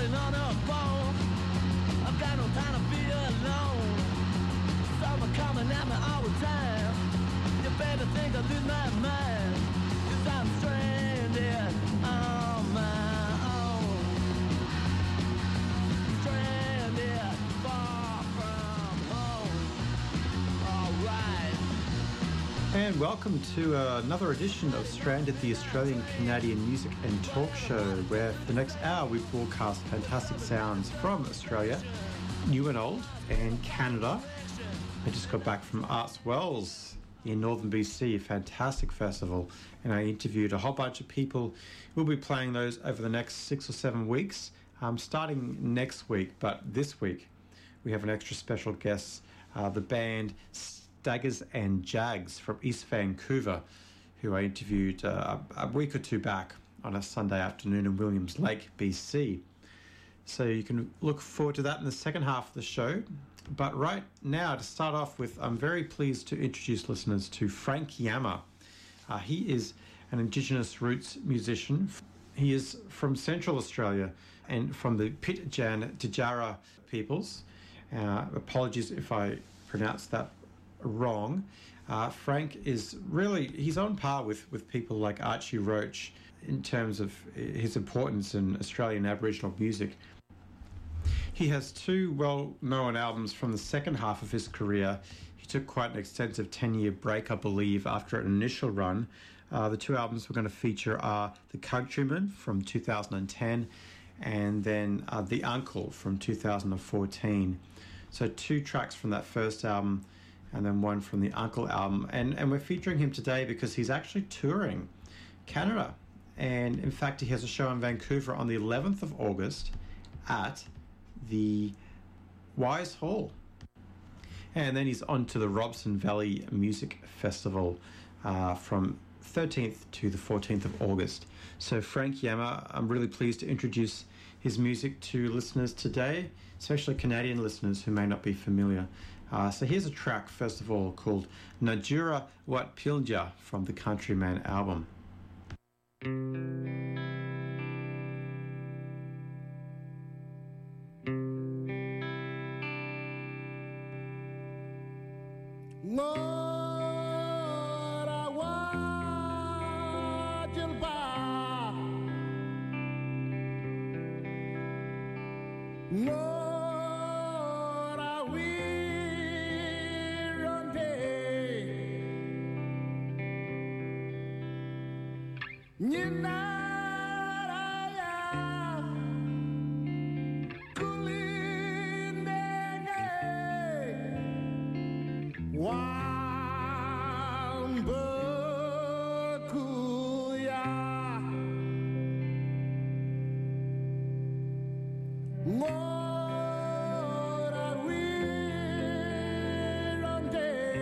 calling on her phone. I've got no time to be alone. Someone coming at me all the time. You better think I lose my mind, 'cause I'm stranded on my own. Stranded far from home. Alright. And welcome to another edition of Stranded, the Australian Canadian music and talk show, where for the next hour we broadcast fantastic sounds from Australia, new and old, and Canada. I just got back from Arts Wells in northern BC, a fantastic festival, and I interviewed a whole bunch of people. We'll be playing those over the next 6 or 7 weeks, starting next week, but this week we have an extra special guest, the band Staggers and Jags from East Vancouver, who I interviewed a week or two back on a Sunday afternoon in Williams Lake, BC. So you can look forward to that in the second half of the show. But right now, to start off with, I'm very pleased to introduce listeners to Frank Yama. He is an Indigenous roots musician. He is from Central Australia and from the Pitjantjatjara Djara peoples. Apologies if I pronounced that wrong. Frank is really, he's on par with people like Archie Roach in terms of his importance in Australian Aboriginal music. He has two well-known albums from the second half of his career. He took quite an extensive 10-year break, I believe, after an initial run. The two albums we're going to feature are The Countryman from 2010 and then The Uncle from 2014. So 2 tracks from that first album and then 1 from the Uncle album. And we're featuring him today because he's actually touring Canada. And in fact, he has a show in Vancouver on the 11th of August at the Wise Hall. And then he's on to the Robson Valley Music Festival from 13th to the 14th of August. So Frank Yama, I'm really pleased to introduce his music to listeners today, especially Canadian listeners who may not be familiar. So here's a track, first of all, called Najura Wat Pilja from the Countryman album.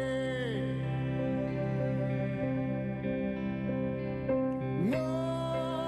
No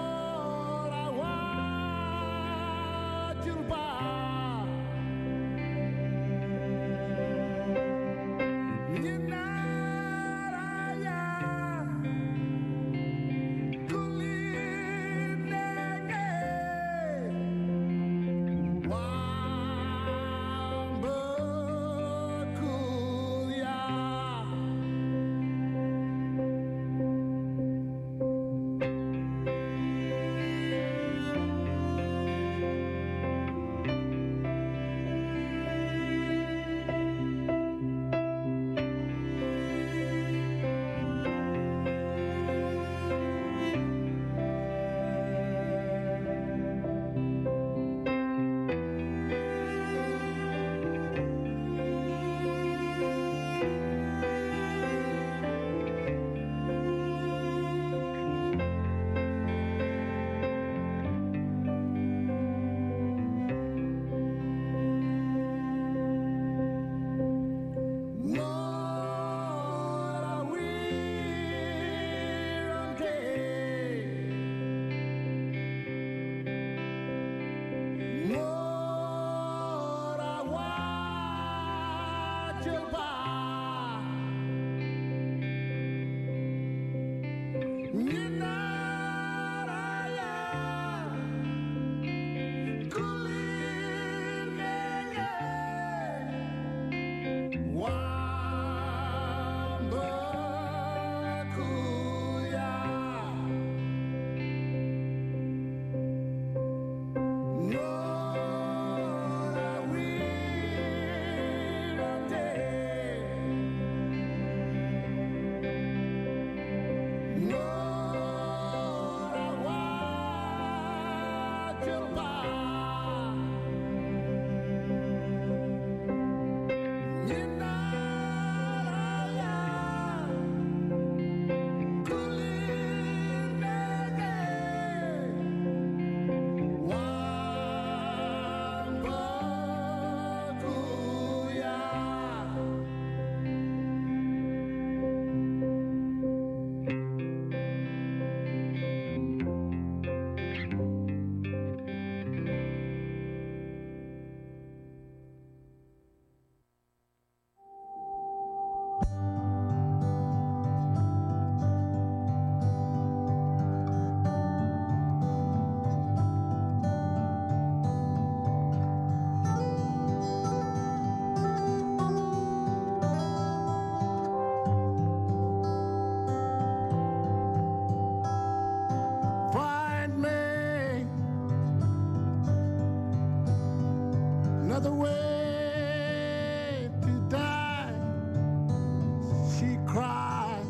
another way to die. She cried.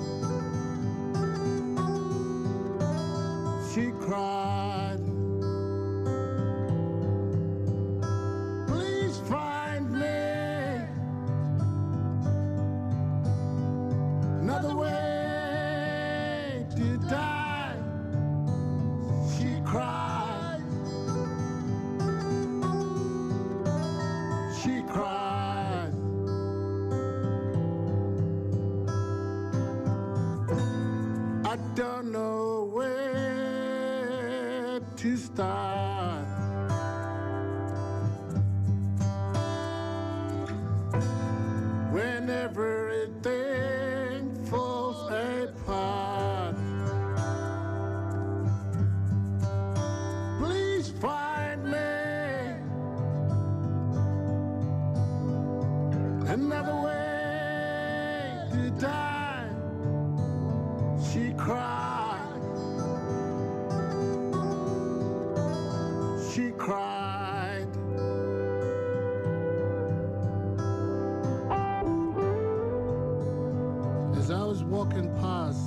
She cried. Please find me another way to die. She cried. She cried. I don't know where to start. When everything falls apart, please find me another way to die. She cried. She cried. As I was walking past,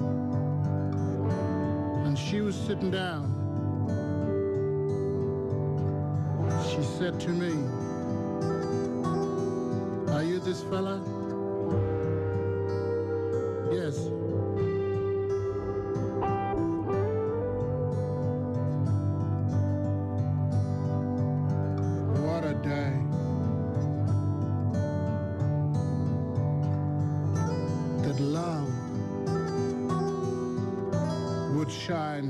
and she was sitting down, she said to me, "Are you this fella?" "Yes." What a day. That love would shine.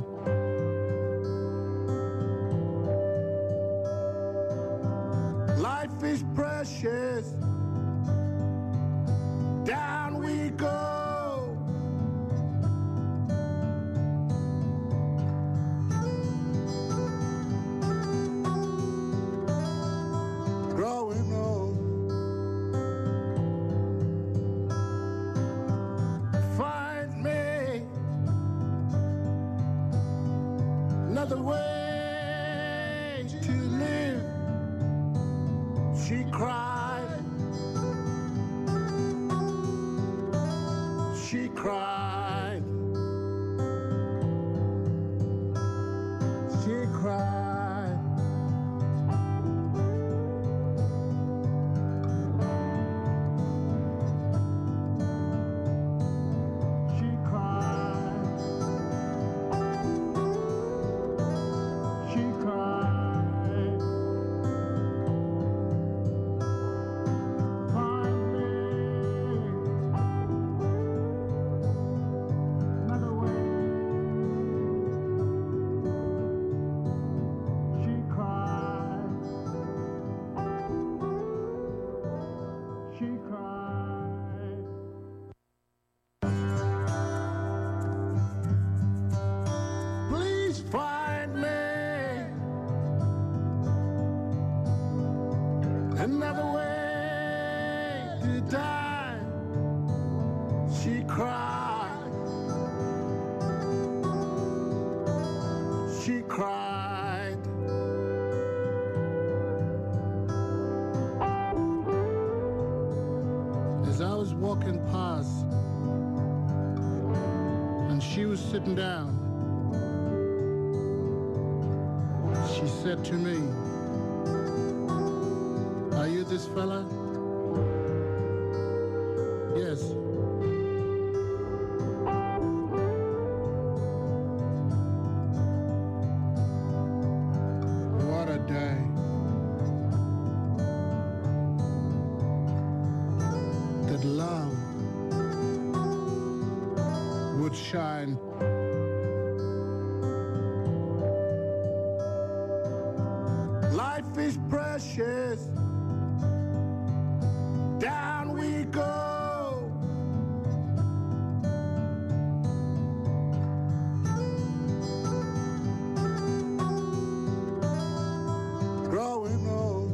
Life is precious. Down we go. Growing old. Find me another way to live. She cried. She cried. She cried. She cried. She cried. Find me another way. She cried. She cried. Please find me another way to die. She cried. She cried. As I was walking past, and she was sitting down, she said to me, "Are you this fella?" "Yes." What a day. That love would shine. Life is precious. Down we go. Growing old.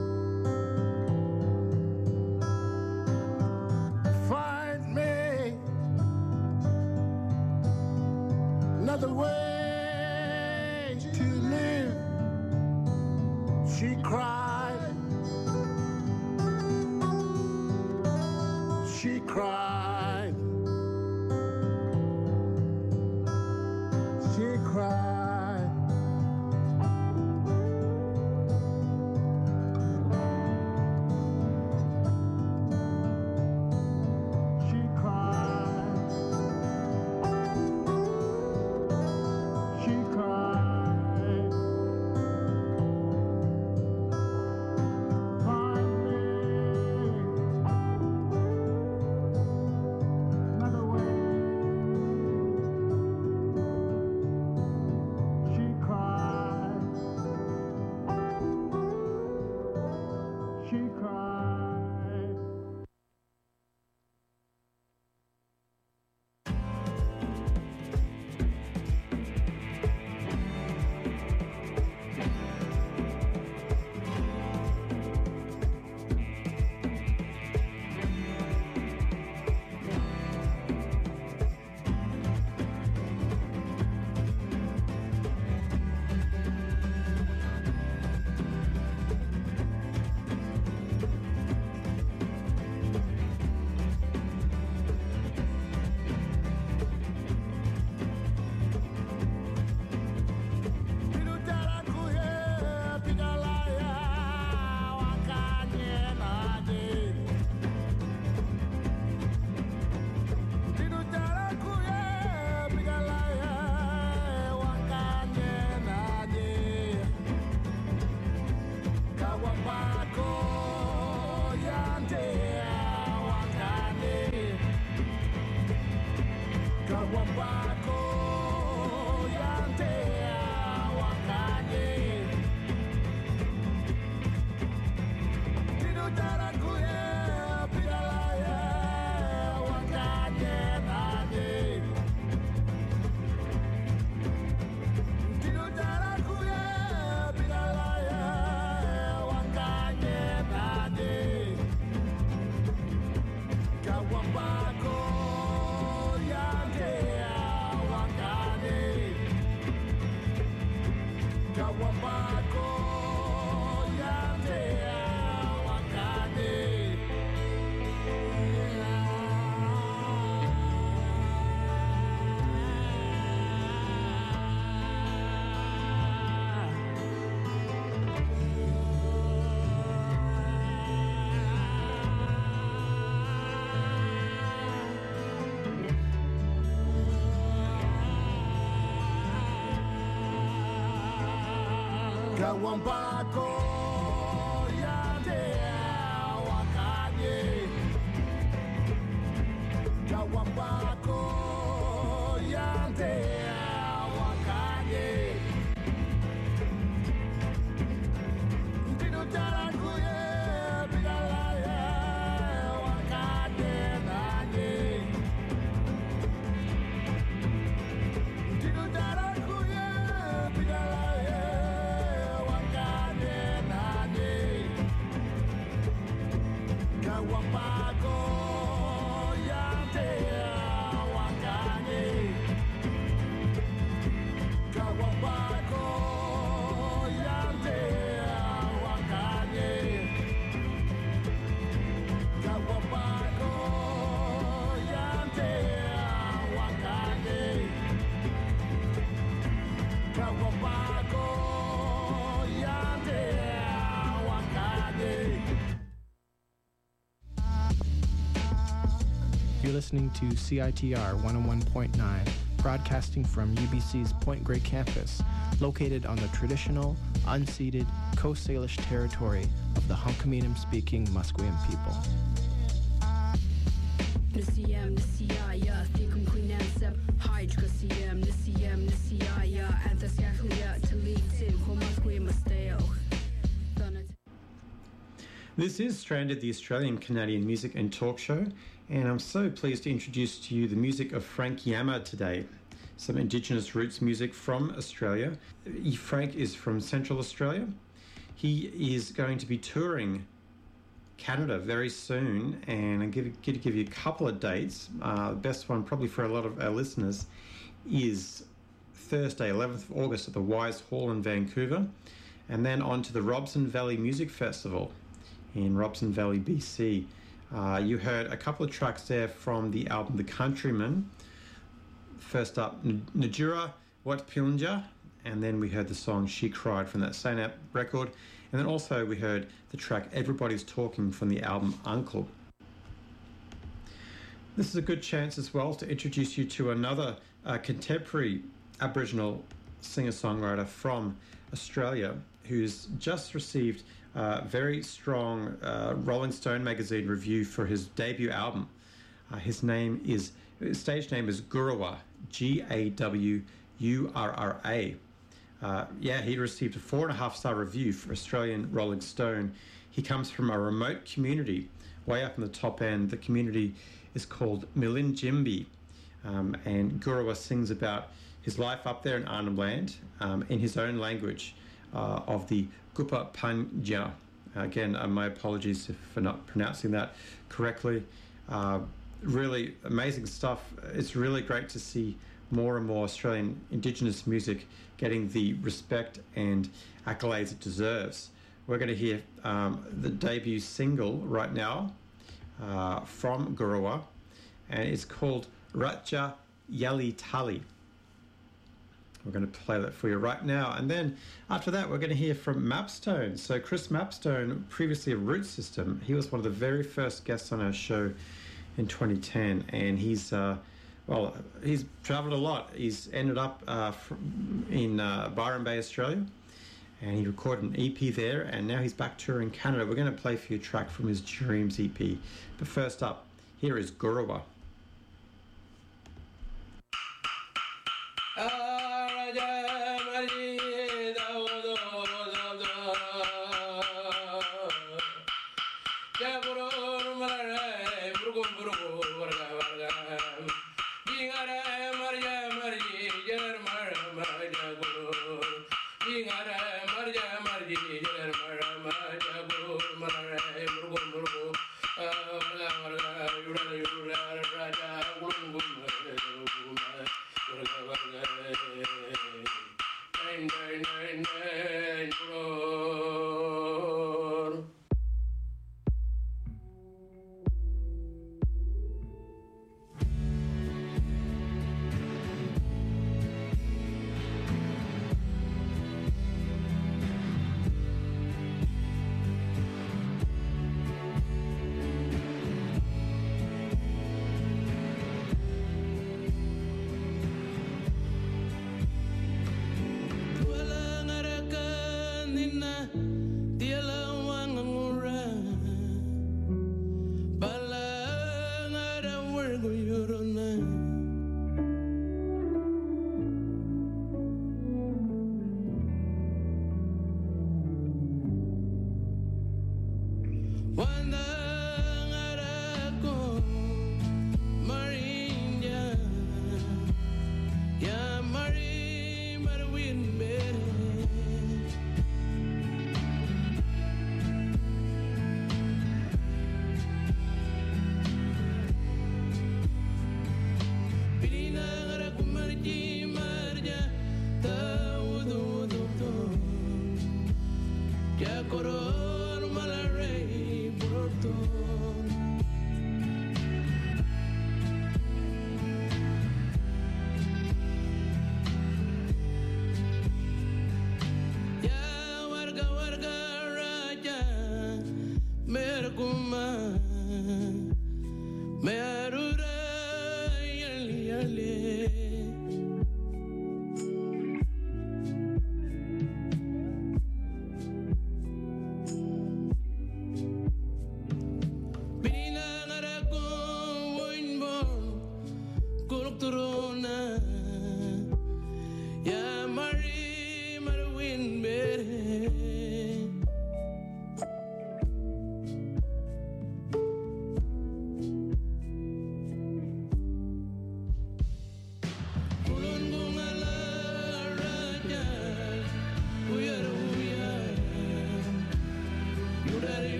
Find me another way to live. She cried. Kawambako yande wakanye Kawambako yande wakanye Ndino taranguye bigalaye wakanye nanye Ndino taranguye bigalaye wakanye nanye Kawambako yande wakanye Kawambako yande wakanye Kawambako yande wakanye Kawambako yande wakanye You're listening to CITR 101.9, broadcasting from UBC's Point Grey campus, located on the traditional, unceded Coast Salish territory of the Hunkaminam-speaking Musqueam people. Nisiyam nisiyaya thikum kuinansab hydra siyam nisiyaya anthasyakhlia talitin homasque masteo. This is Stranded, the Australian Canadian music and talk show, and I'm so pleased to introduce to you the music of Frank Yama today. Some Indigenous roots music from Australia. Frank is from Central Australia. He is going to be touring Canada very soon, and I'm going to give you a couple of dates. The best one probably for a lot of our listeners is Thursday, 11th of August at the Wise Hall in Vancouver, and then on to the Robson Valley Music Festival in Robson Valley, BC. You heard a couple of tracks there from the album The Countryman. First up, Najura Wat Pilnja, and then we heard the song She Cried from that same record, and then also we heard the track Everybody's Talking from the album Uncle. This is a good chance as well to introduce you to another contemporary Aboriginal singer-songwriter from Australia who's just received a very strong Rolling Stone magazine review for his debut album. His stage name is Gurrwa, Gawurra. He received a 4.5-star review for Australian Rolling Stone. He comes from a remote community way up in the top end. The community is called Milinjimbi, and Gurrwa sings about his life up there in Arnhem Land in his own language of the Gupa Panja. Again, my apologies for not pronouncing that correctly. Really amazing stuff. It's really great to see more and more Australian Indigenous music getting the respect and accolades it deserves. We're going to hear the debut single right now from Gurrwa, and it's called Ratja Yali Tali. We're going to play that for you right now. And then after that, we're going to hear from Mapstone. So Chris Mapstone, previously of Root System, he was one of the very first guests on our show in 2010. And he's traveled a lot. He's ended up in Byron Bay, Australia. And he recorded an EP there. And now he's back touring Canada. We're going to play for you a track from his Dreams EP. But first up, here is Gurrwa.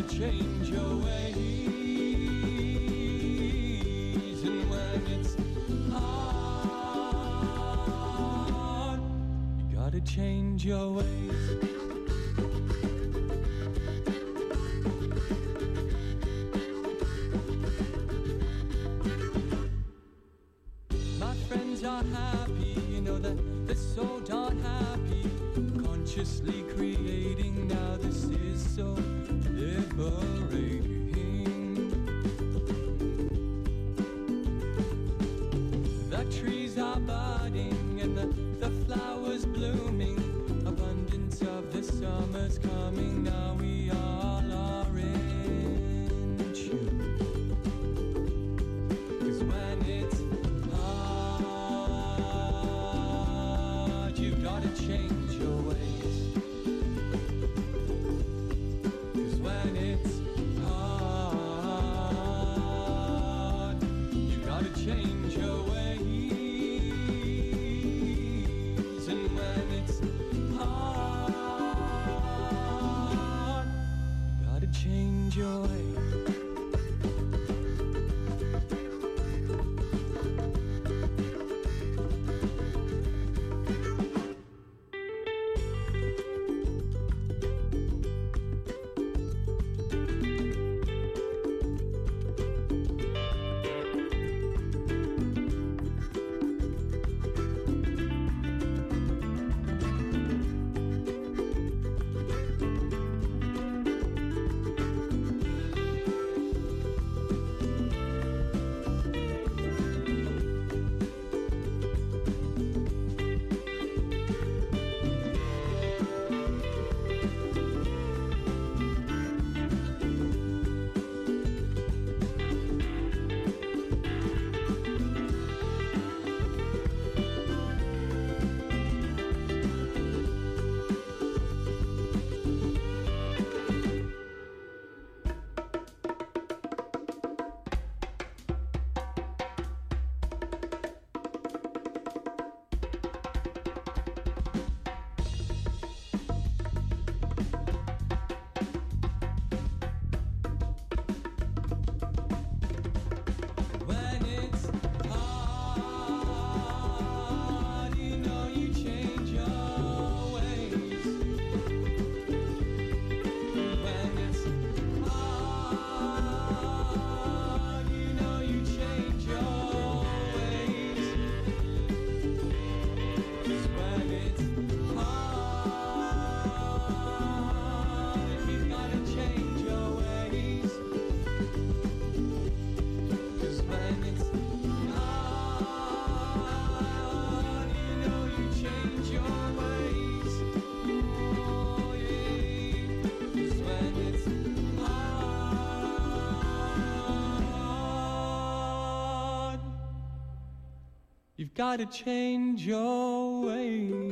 change your ways, and when it's hard, you gotta change your ways. My friends are happy, you know that they're so darn happy, consciously creating. Now this is so liberating. The trees are budding and the flowers blooming, abundance of the summer's coming. Now we all are in tune, 'cause when it's hard, you've gotta change your ways. 'Cause when it's hard, you gotta change your ways. And when it's hard, you gotta change your ways. When it's hard, you know you change your ways. When it's hard, you know you change your ways. 'Cause when it's hard, you've gotta change your ways. 'Cause when it's hard, you know you change your ways. Oh yeah. 'Cause when it's hard, you've got to change your ways.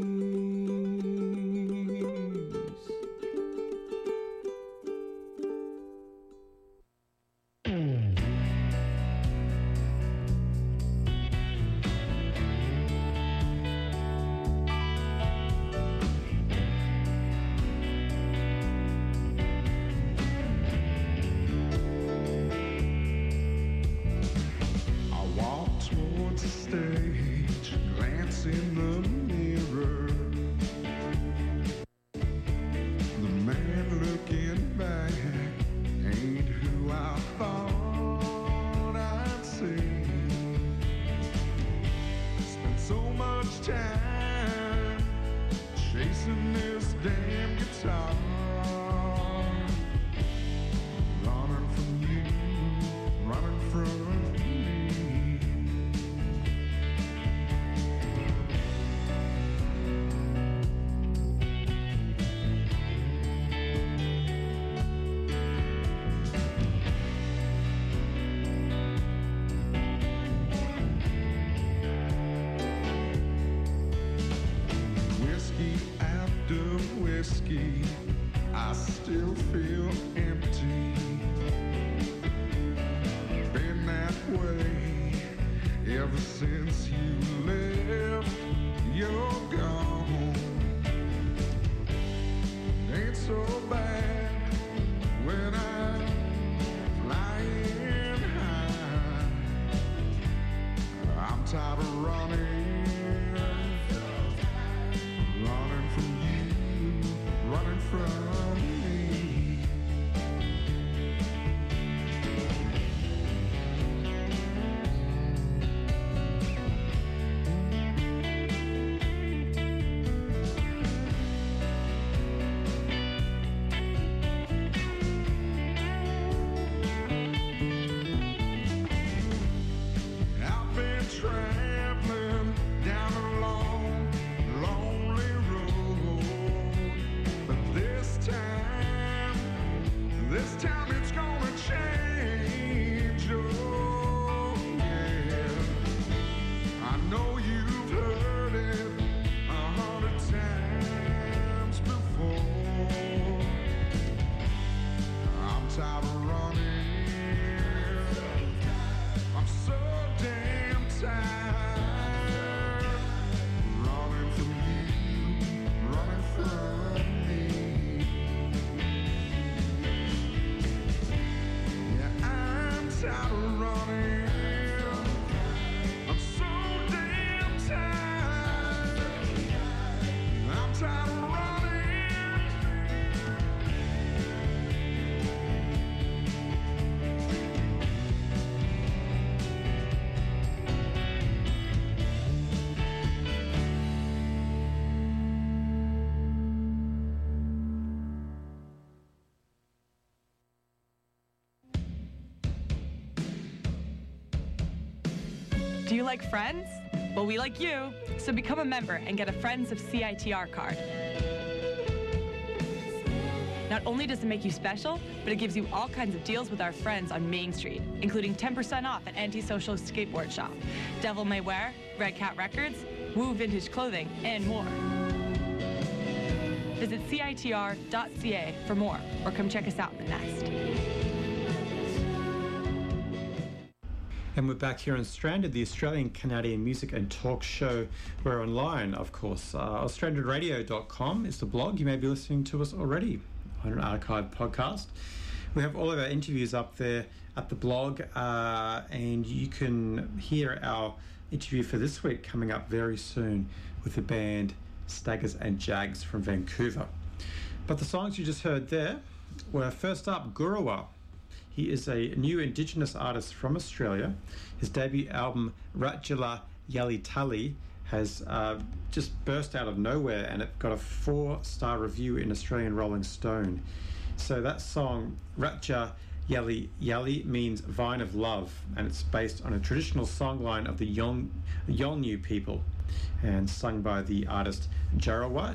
I walk towards the stage, glance in the mirror. The man looking back ain't who I thought I'd see. Spent so much time chasing this damn guitar, running from you, running from me. Whiskey after whiskey, I still feel empty. Been that way ever since you left. You're gone. Ain't so bad when Do you like Friends? Well, we like you, so become a member and get a Friends of CITR card. Not only does it make you special, but it gives you all kinds of deals with our friends on Main Street, including 10% off at Antisocial Skateboard Shop, Devil May Wear, Red Cat Records, Woo Vintage Clothing, and more. Visit CITR.ca for more, or come check us out in the Nest. And we're back here on Stranded, the Australian Canadian music and talk show. We're online, of course. AustrandedRadio.com is the blog. You may be listening to us already on an archived podcast. We have all of our interviews up there at the blog, and you can hear our interview for this week coming up very soon with the band Staggers and Jags from Vancouver. But the songs you just heard there were, first up, Gurawa. He is a new Indigenous artist from Australia. His debut album, Ratjala Yalitali, has just burst out of nowhere, and it got a 4-star review in Australian Rolling Stone. So that song, Ratja Yali Yali, means Vine of Love, and it's based on a traditional songline of the Yolngu people, and sung by the artist Jarawa,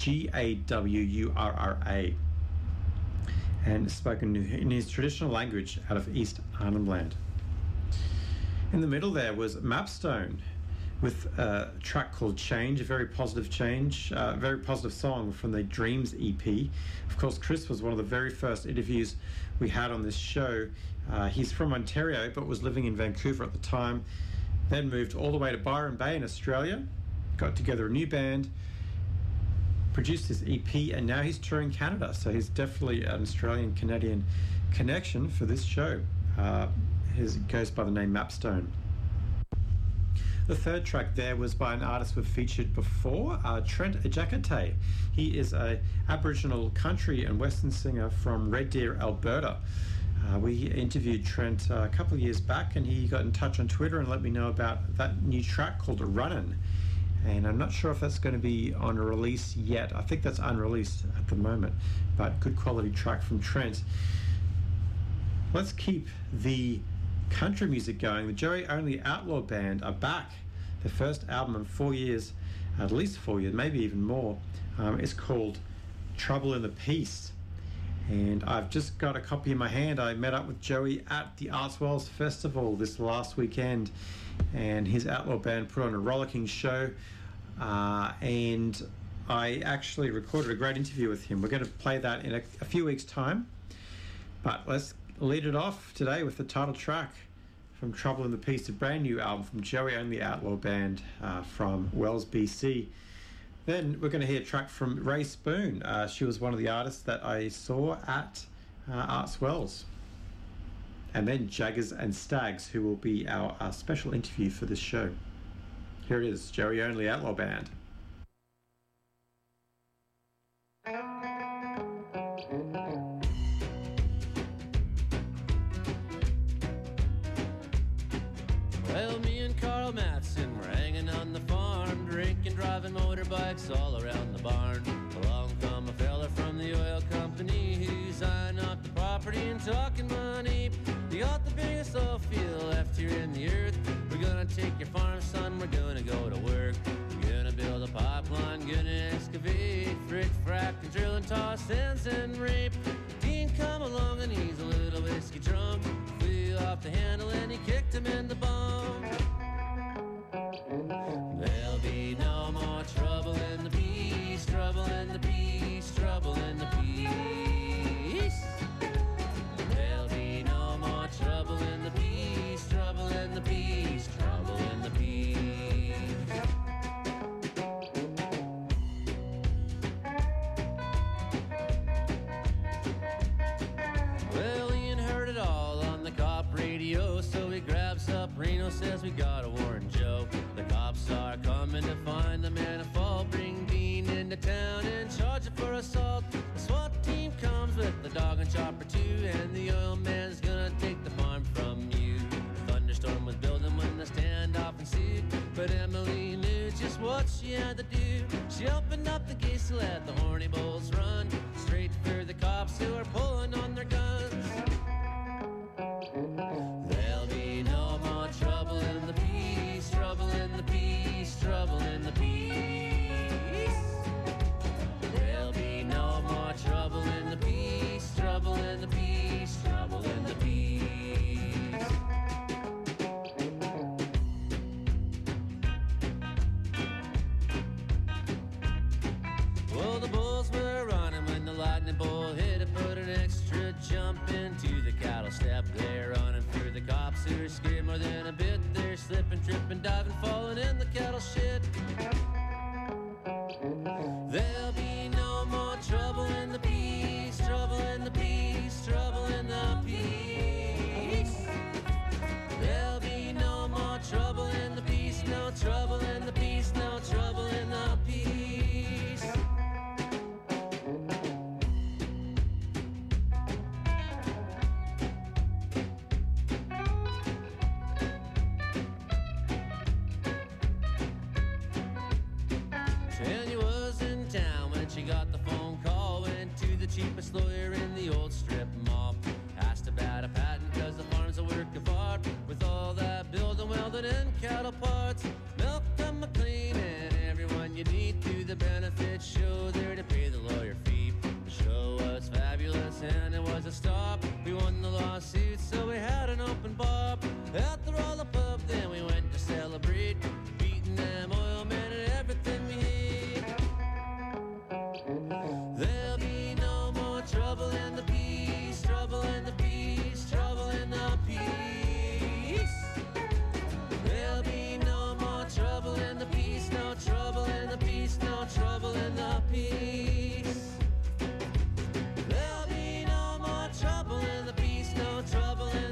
Gawurra, and spoken in his traditional language out of East Arnhem Land. In the middle there was Mapstone with a track called Change, a very positive song from the Dreams EP. Of course, Chris was one of the very first interviews we had on this show. He's from Ontario, but was living in Vancouver at the time, then moved all the way to Byron Bay in Australia, got together a new band, produced his EP, and now he's touring Canada. So he's definitely an Australian-Canadian connection for this show. He goes by the name Mapstone. The third track there was by an artist we've featured before, Trent Ejakate. He is an Aboriginal country and Western singer from Red Deer, Alberta. We interviewed Trent a couple of years back, and he got in touch on Twitter and let me know about that new track called Runnin'. And I'm not sure if that's going to be on a release yet. I think that's unreleased at the moment, but good quality track from Trent. Let's keep the country music going. The Joey Only Outlaw Band are back. Their first album in 4 years, at least 4 years, maybe even more, is called Trouble in the Peace. And I've just got a copy in my hand. I met up with Joey at the Artswells Festival this last weekend, and his Outlaw Band put on a rollicking show, and I actually recorded a great interview with him. We're going to play that in a few weeks' time, but let's lead it off today with the title track from Trouble in the Peace, a brand new album from Joey Only Outlaw Band from Wells, BC. Then we're going to hear a track from Ray Spoon. She was one of the artists that I saw at Artswells. And then Jaggers and Stags, who will be our special interview for this show. Here it is, Joey Only Outlaw Band. Well, me and Carl Matson were hanging on the farm, drinking, driving motorbikes all around the barn. Along come a fella from the oil company who's eyeing up the property and talking money. You got the biggest oil field left here in the earth. We're gonna take your farm, son, we're gonna go to work. We're gonna build a pipeline, gonna excavate, frick, frack, and drill and toss sands and rape. Dean come along and he's a little whiskey drunk. Flew off the handle and he kicked him in the bum. There'll be no more trouble in the peace, trouble in the peace, trouble in the peace. There'll be no more trouble in the peace, trouble in the peace, trouble in the peace. Well, Ian heard it all on the cop radio, so he grabs up Reno, says we gotta warn Joe. The cops are coming to find the man at fault. Bring Dean into town and charge him for assault. The SWAT team comes with the dog and chopper too, and the oil man's gonna take the farm from you. The thunderstorm was building when the standoff ensued, but Emily knew just what she had to do. She opened up the gates to let the horny bulls run straight for the cops who are pulling on their guns. There'll be no more trouble in the peace, slipping, tripping, diving, falling in the cattle shit. There'll be no more trouble in the peace, trouble in the peace, trouble in the peace. There'll be no more trouble in the peace, no trouble in the peace, no trouble in the peace. Tanya was in town when she got the phone call. Went to the cheapest lawyer in the old strip mall. Asked about a patent cause the farm's a work of art. With all that building, welding and cattle parts. Milk and McLean and everyone you need to the benefit show there to pay the lawyer fee. The show was fabulous and it was a stop. We won the lawsuit so we had an open bar. At the Rolla pub then we went to celebrate. Beating them oil men and everything we hate. There'll be no more trouble in the peace, trouble in the peace, trouble in the peace. There'll be no more trouble in the peace, no trouble in the peace, no trouble in the peace. There'll be no more trouble in the peace, no trouble in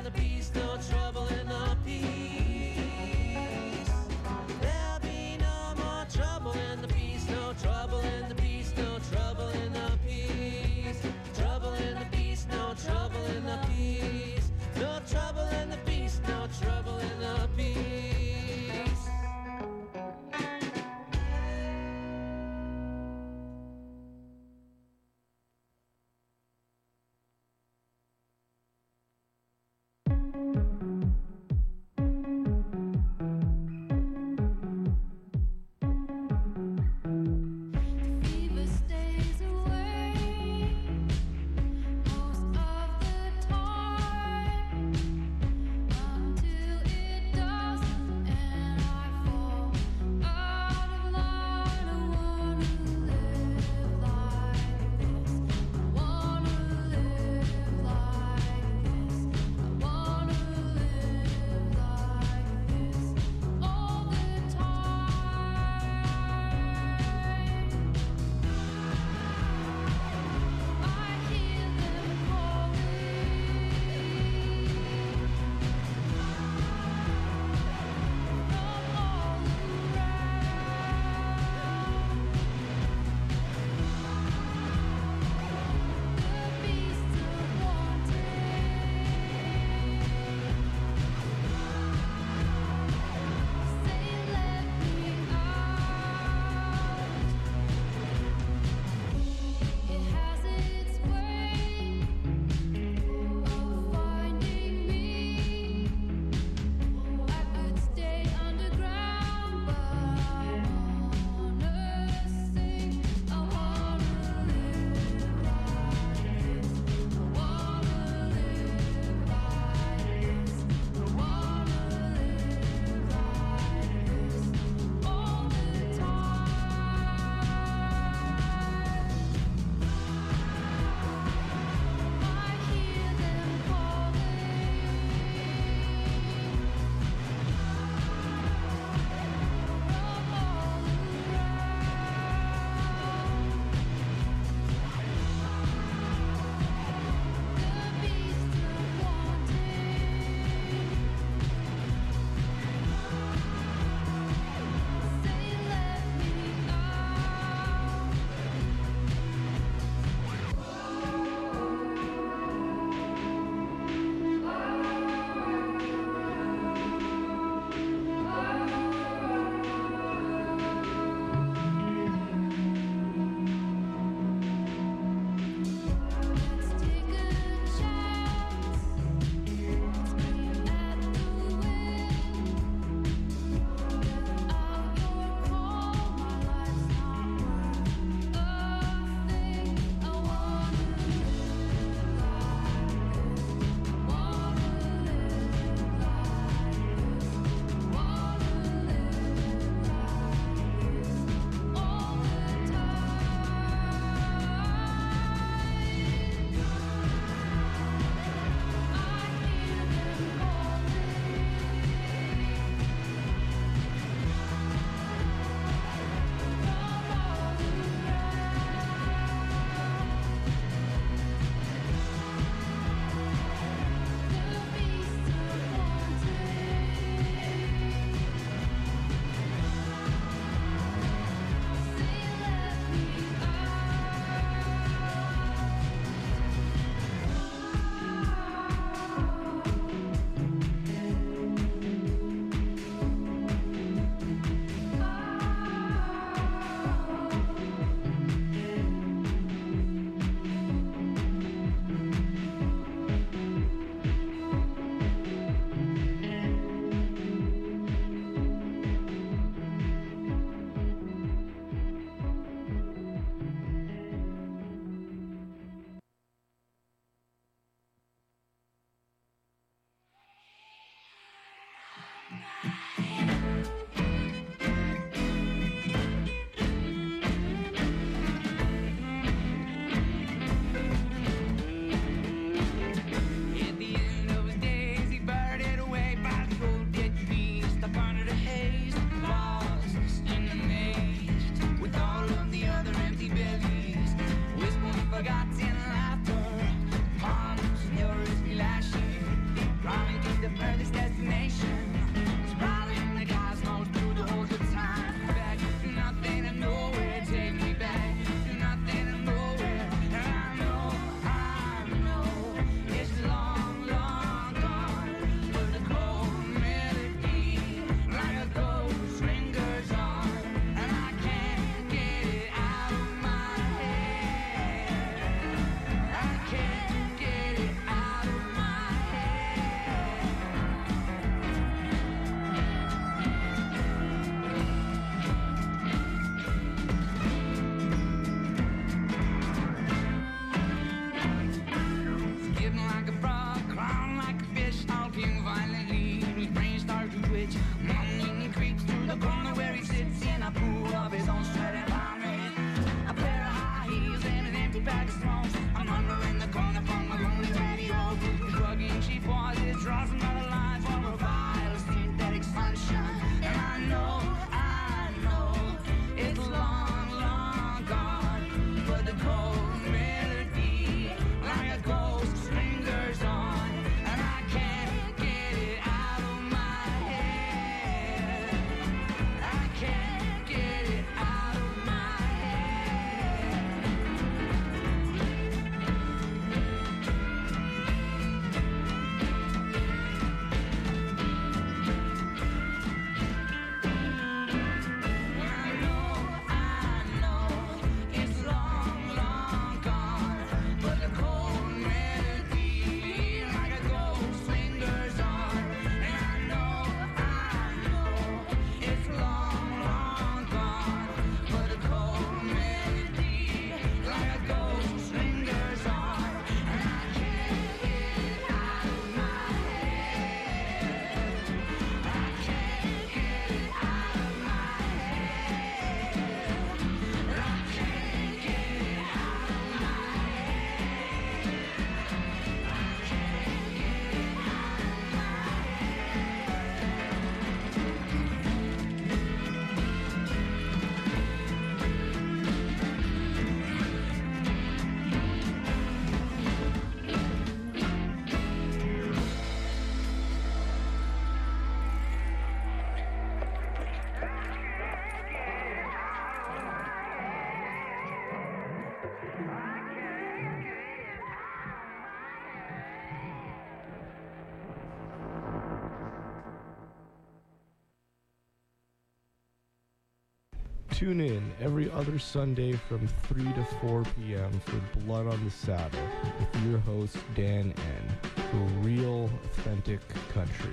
Tune in every other Sunday from 3 to 4 p.m. for Blood on the Saddle with your host, Dan N. For real, authentic country.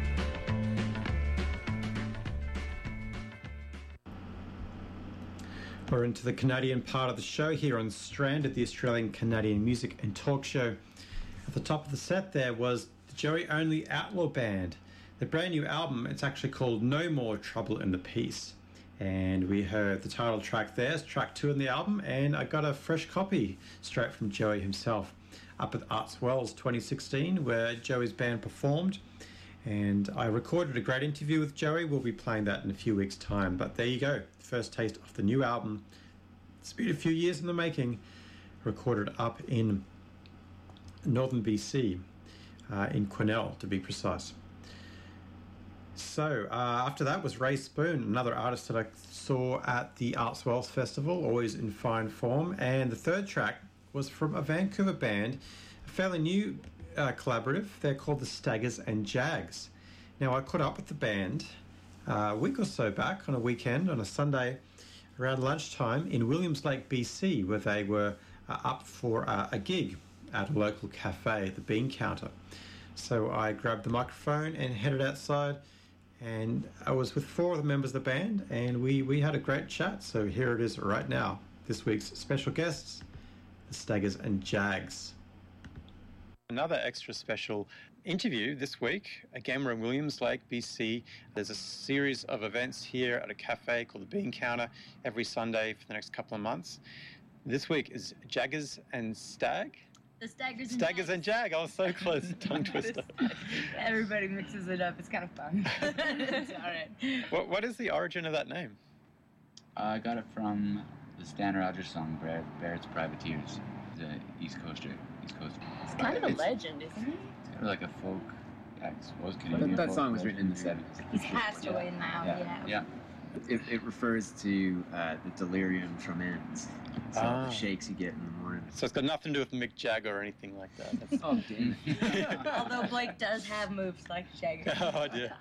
We're into the Canadian part of the show here on Strand at the Australian Canadian Music and Talk Show. At the top of the set there was the Joey Only Outlaw Band. The brand new album, it's actually called No More Trouble in the Peace. And we heard the title track there, it's track 2 in the album, and I got a fresh copy straight from Joey himself up at Arts Wells 2016, where Joey's band performed. And I recorded a great interview with Joey. We'll be playing that in a few weeks' time. But there you go, first taste of the new album. It's been a few years in the making, recorded up in northern BC, in Quesnel to be precise. So after that was Ray Spoon, another artist that I saw at the Arts Wells Festival, always in fine form. And the third track was from a Vancouver band, a fairly new collaborative. They're called the Staggers and Jags. Now I caught up with the band a week or so back on a weekend, on a Sunday around lunchtime in Williams Lake, BC, where they were up for a gig at a local cafe, the Bean Counter. So I grabbed the microphone and headed outside, and I was with 4 of the members of the band, and we had a great chat. So here it is right now, this week's special guests, the Staggers and Jags. Another extra special interview this week. Again, we're in Williams Lake, BC. There's a series of events here at a cafe called the Bean Counter every Sunday for the next couple of months. This week is Jaggers and Stag. The Staggers and Jag. I was so close. Tongue twister. Everybody mixes it up. It's kind of fun. It's all right. What is the origin of that name? I got it from the Stan Rogers song, Baird's Privateers. The East Coaster. It's kind of a legend, isn't it? It's kind of like a folk, I suppose, Canadian That folk song was legend. written in the 70s. He's passed away now, Yeah. It refers to the delirium tremens. So the shakes you get in the morning. So it's got nothing to do with Mick Jagger or anything like that. Oh, damn it. Although Blake does have moves like Jagger. Oh, dear.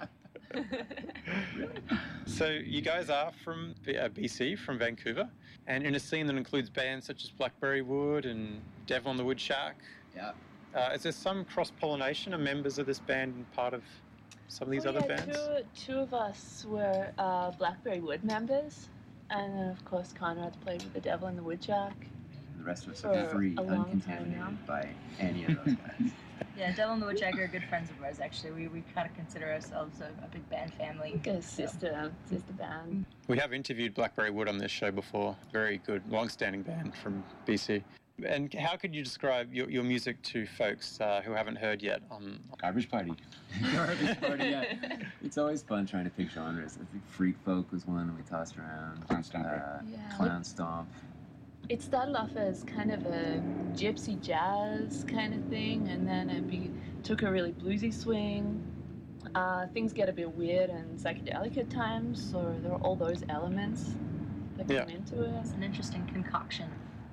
So you guys are from BC, from Vancouver, and in a scene that includes bands such as Blackberry Wood and Devil on the Woodshark. Yeah. Is there some cross-pollination? Are members of this band part of some of these other bands? Two of us were Blackberry Wood members, and then of course Conrad's played with the Devil and the Woodchuck. The rest of us are free, uncontaminated by any of those guys. Yeah, Devil and the Woodchucker are good friends of ours, actually. We kind of consider ourselves a big band family. Like a sister band. We have interviewed Blackberry Wood on this show before. Very good, long-standing band from BC. And how could you describe your music to folks who haven't heard yet? Garbage Party. Garbage Party, yeah. It's always fun trying to pick genres. I think Freak Folk was one we tossed around. Clown Stomp. Clown Stomp. It started off as kind of a gypsy jazz kind of thing, and then it took a really bluesy swing. Things get a bit weird and psychedelic at times, so there are all those elements that come into it. It's an interesting concoction.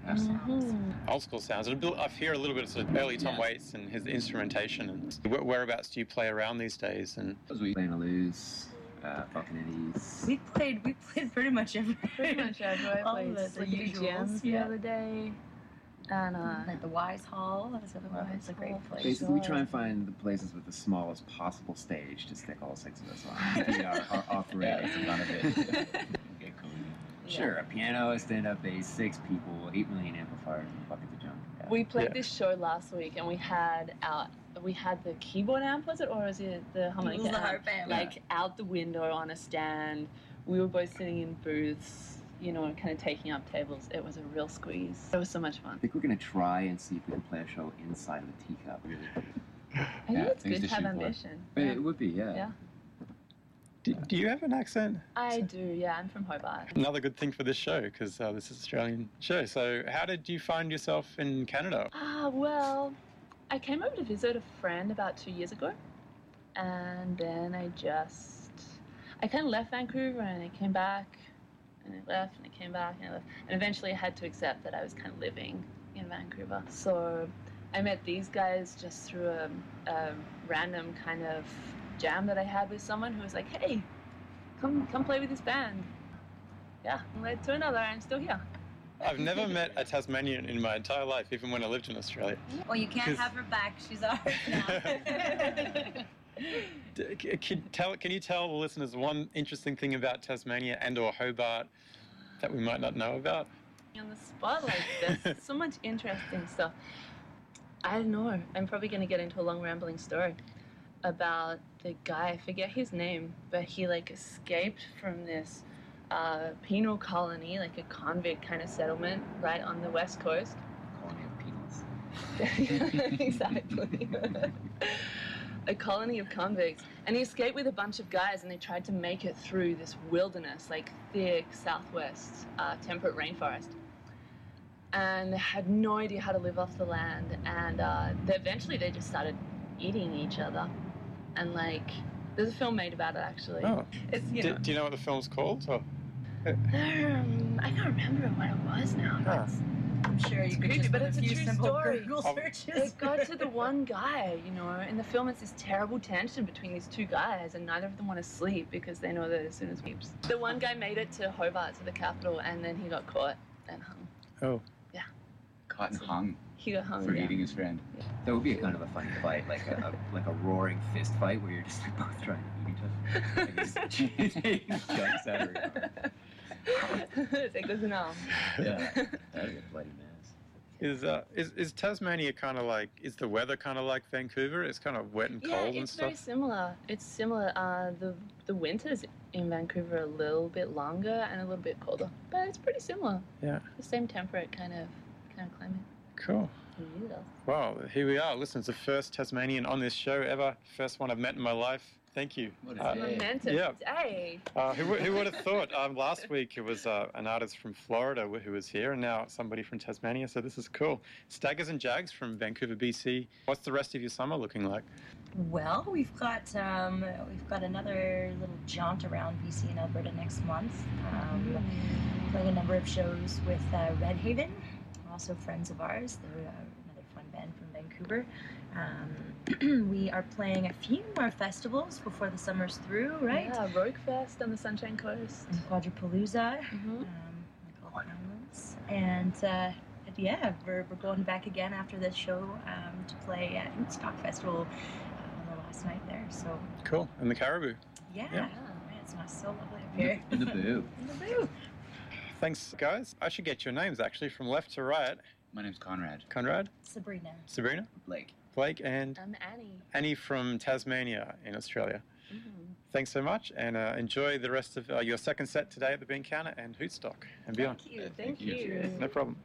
Old school sounds. I hear a little bit of sort of early Tom Waits and his instrumentation. And whereabouts do you play around these days? And we play in a loose, Falcon Eddies. We played pretty much everywhere. Pretty much everywhere. All I played the usuals the other day. And like the Wise Hall. That was the other one. It's a great place. Basically, we try and find the places with the smallest possible stage to stick all 6 of us on. Our operators a lot of it. Sure, a piano, a stand-up bass, 6 people, 8 million amplifiers, and buckets of junk. Yeah. We played this show last week, and we had the keyboard amp, was it, or was it the harmonica? It was the harp amp. Like out the window on a stand. We were both sitting in booths, kind of taking up tables. It was a real squeeze. It was so much fun. I think we're going to try and see if we can play a show inside of a teacup. I think it's good to have ambition. It would be, yeah. Do you have an accent? I do, yeah. I'm from Hobart. Another good thing for this show, because this is an Australian show. So how did you find yourself in Canada? Well, I came over to visit a friend about 2 years ago. And then I kind of left Vancouver and I came back. And I left and I came back and I left. And eventually I had to accept that I was kind of living in Vancouver. So I met these guys just through a random kind of jam that I had with someone who was like, hey, come play with this band. yeah, led to another, and I'm still here. I've never met a Tasmanian in my entire life, even when I lived in Australia. Well, you can't have her back. She's ours now. Can you tell the listeners one interesting thing about Tasmania and/or Hobart that we might not know about? On the spot like this, so much interesting stuff. I don't know. I'm probably going to get into a long rambling story about the guy. I forget his name, but he like escaped from this penal colony, like a convict kind of settlement, right on the west coast. Colony of penals. Exactly. A colony of convicts, and he escaped with a bunch of guys, and they tried to make it through this wilderness, like thick southwest temperate rainforest, and they had no idea how to live off the land, and eventually they just started eating each other, and like there's a film made about it actually. Oh. It's, Do you know what the film's called? Or? I can't remember what it was now. Huh. I'm sure you could creepy, just but put it's a a few true simple story. Google searches. It got to the one guy, you know, in the film it's this terrible tension between these two guys, and neither of them want to sleep because they know that as soon as the one guy made it to Hobart, to the capital, and then he got caught and hung. Oh. Yeah. Caught and hung. He got hung. For yeah. eating his friend. That would be a kind of a funny fight, like a roaring fist fight where you're just like both trying to eat each other. Like taking chunks out of her. Take this now. Yeah, that'd be a bloody mess. Is Tasmania kind of like, is the weather kind of like Vancouver? It's kind of wet and cold and it's stuff? very similar. It's similar. The winters in Vancouver are a little bit longer and a little bit colder, but it's pretty similar. Yeah. The same temperate kind of climate. Cool. Yeah. Wow, here we are. Listen, it's the first Tasmanian on this show ever. First one I've met in my life. Thank you. What a day. Momentous yeah. day. Who would have thought? Last week it was an artist from Florida who was here, and now somebody from Tasmania, so this is cool. Staggers and Jags from Vancouver, BC. What's the rest of your summer looking like? Well, we've got another little jaunt around BC and Alberta next month. Playing a number of shows with Red Haven, also friends of ours. They're another fun band from Vancouver. We are playing a few more festivals before the summer's through, right? Yeah, Roguefest on the Sunshine Coast. And Quadripalooza, and yeah, we're going back again after this show to play at Woodstock Festival on the last night there. So cool. And the Caribou. Yeah. It's so lovely up here. In the boo. In the boo. Thanks, guys. I should get your names actually from left to right. My name's Conrad. Conrad. Sabrina. Sabrina. Blake. Blake and I'm Annie. Annie from Tasmania in Australia. Thanks so much, and enjoy the rest of your second set today at the Bean Counter and Hootstock and beyond. Thank you. Thank you. No problem.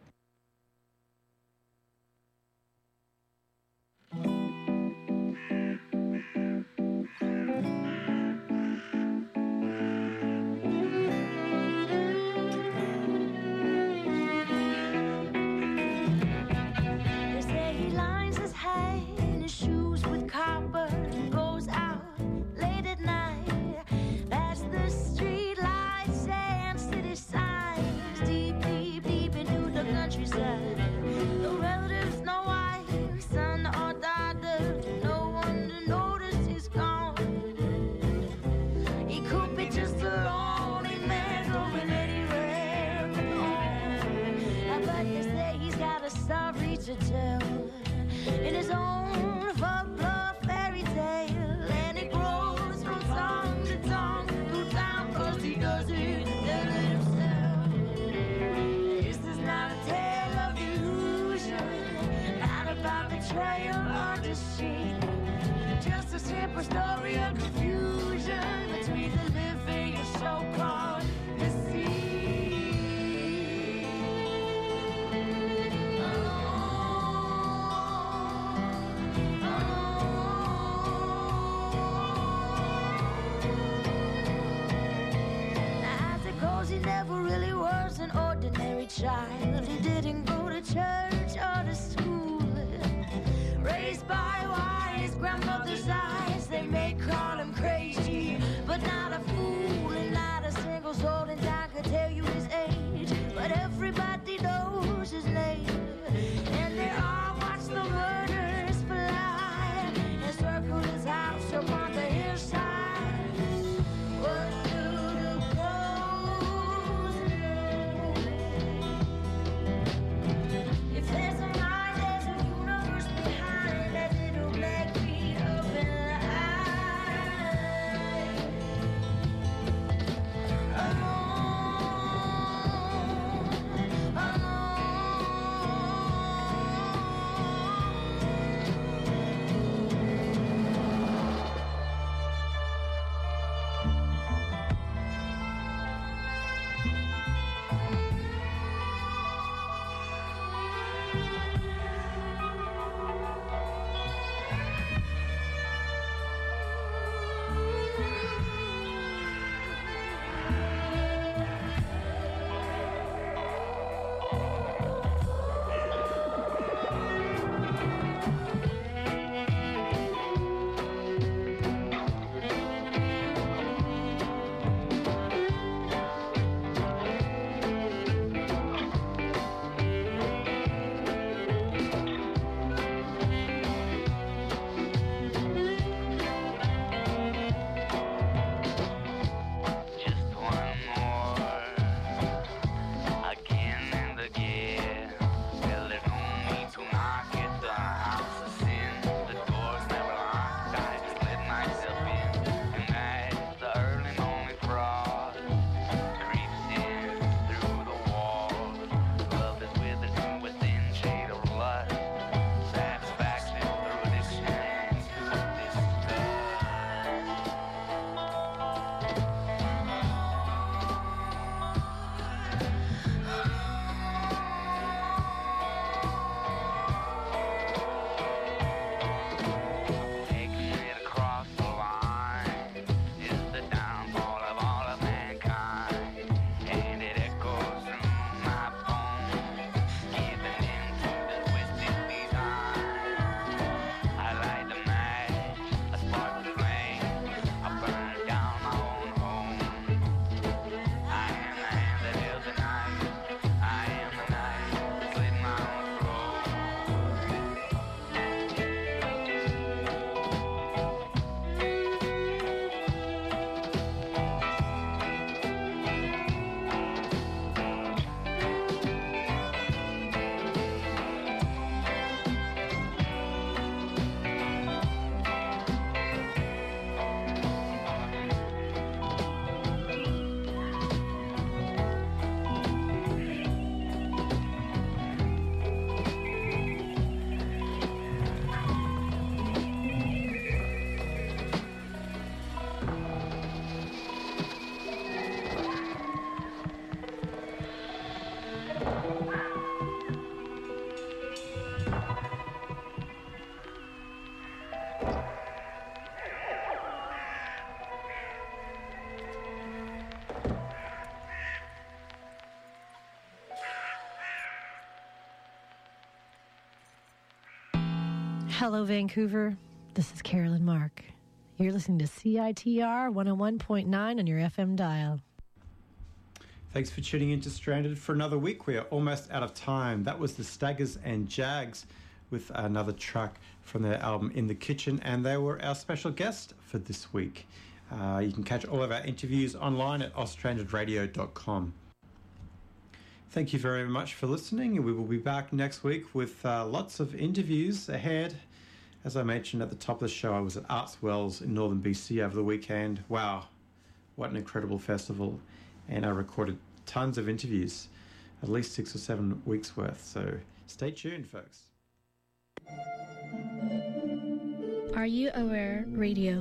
They say he lines his hair in his shoes with copper and goes out late at night. That's the street lights and city signs, deep, deep, deep into the countryside. No relatives, no wife, son or daughter, no one to notice he's gone. He could be just a lonely man going anywhere but home. But they say he's got a story to tell in his own folklore fairy tale, and it grows from tongue to tongue through time, 'cause he does it himself. This is not a tale of illusion, not about betrayal or deceit, just a simple story of confusion between the living and so-called deceased. As it goes, he never really was an ordinary child. He didn't go to church or to school. Raised by wise grandmother's eyes, they may call him crazy, but not a fool, and not a single soul in town could tell you his age. But everybody knows his name, and they all watch the murders fly and circle his house up on the hillside. What do the crows Hello, Vancouver. This is Carolyn Mark. You're listening to CITR 101.9 on your FM dial. Thanks for tuning in to Stranded for another week. We are almost out of time. That was the Staggers and Jags with another track from their album In the Kitchen, and they were our special guest for this week. You can catch all of our interviews online at austrandedradio.com. Thank you very much for listening. We will be back next week with lots of interviews ahead. As I mentioned at the top of the show, I was at Arts Wells in northern BC over the weekend. Wow, what an incredible festival. And I recorded tons of interviews, at least 6 or 7 weeks worth. So stay tuned, folks. Are You Aware Radio